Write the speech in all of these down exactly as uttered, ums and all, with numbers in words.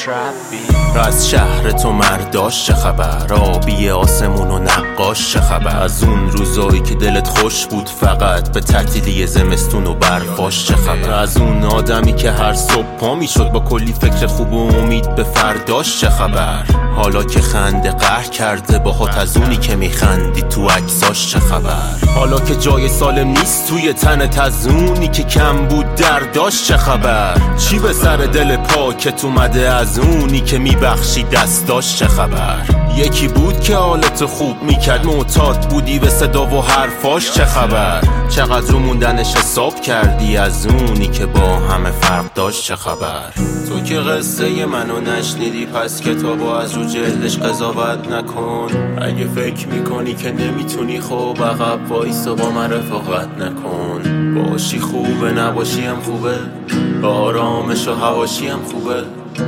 از شهر تو مرداش چه خبر؟ آبی آسمون و نقاش چه خبر؟ از اون روزایی که دلت خوش بود فقط به تعطیلی زمستون و برفاش چه خبر؟ از اون آدمی که هر صبح پا میشد با کلی فکر خوب و امید به فرداش چه خبر؟ حالا که خنده قهر کرده باهات از اونی که میخندی تو عکساش چه خبر؟ حالا که جای سالم نیست توی تنت از اونی که کم بود درداش چه خبر؟ چی به سر دل پاکت اومده از اونی که میبخشی دستاش چه خبر؟ یکی بود که حالت خوب میکرد معتاد بودی به صدا و حرفاش چه خبر؟ چقدر موندنش حساب کردی از اونی که با همه فرق داشت چه خبر؟ تو که قصه منو نشنیدی پس کتابو از رو جلدش قضاوت نکن. اگه فکر میکنی که نمیتونی خب عقب وایسا با من رفاقت نکن. باشی خوبه نباشی هم خوبه، آرامش و هواشی هم خوبه.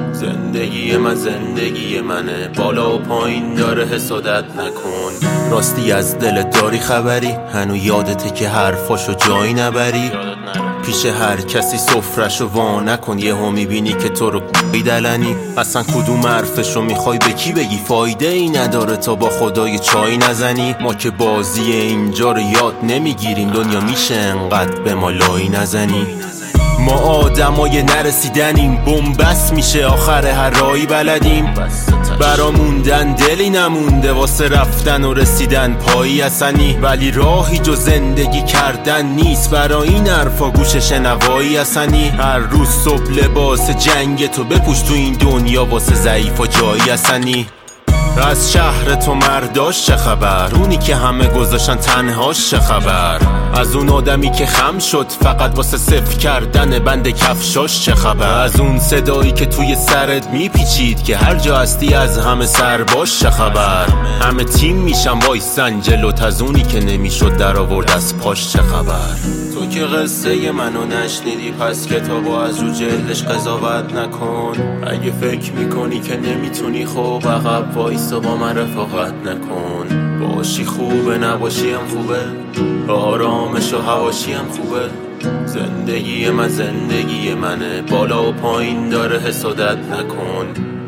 زندگی من زندگی منه، بالا و پایین داره حسادت نکن. راستی از دلت داری خبری؟ هنو یادته که حرفاشو جایی نبری؟ پیش هر کسی سفرشو وا نکن، یه ها میبینی که تو رو دلنی. اصلا کدوم حرفشو میخوای به کی بگی؟ فایده ای نداره تا با خدای چای نزنی. ما که بازی اینجا رو یاد نمیگیریم، دنیا میشه انقدر به ما لای نزنی. ما آدمای نرسیدنیم، بنبست میشه آخر هر راهی بلدیم. برا موندن دلی نمونده واسه رفتن و رسیدن پایی حسنی. ولی راهی جو زندگی کردن نیست، برا این حرفا گوش شنوایی حسنی. هر روز صبح لباس جنگ تو بپوش تو این دنیا واسه ضعیف و جایی حسنی. از شهر تو مرداش چه خبر؟ اونی که همه گذاشتن تنهاش چه خبر؟ از اون آدمی که خم شد فقط واسه صفر کردن بند کفشاش چه خبر؟ از اون صدایی که توی سرت میپیچید که هر جا هستی از همه سر باش چه خبر؟ همه تیم میشن وایسن جلوت، از اونی که نمیشد در آورد از پاش چه خبر؟ تو که قصه منو نشنیدی پس کتابو از رو جلدش قضاوت نکن. اگه فکر میکنی که نمیتونی خب عقب وایسا با من رفاقت نکن. باشی خوبه نباشی هم خوبه، آرامش و هواشی هم خوبه. زندگی من زندگی منه، بالا و پایین داره حسادت نکن.